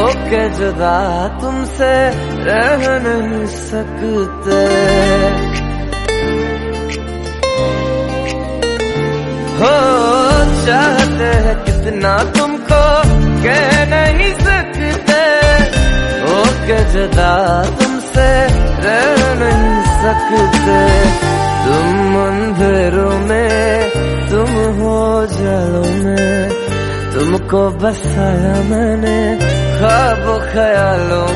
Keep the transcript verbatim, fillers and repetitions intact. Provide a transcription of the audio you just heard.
होके जुदा तुमसे रह नहीं सकते। हो चाहते हैं कितना तुमको कह नहीं सकते, होके जुदा तुमसे रह नहीं सकते। तुम अंधेरों में, तुम हो जालों में, तुमको बसाया मैंने ख्वाब ख्यालों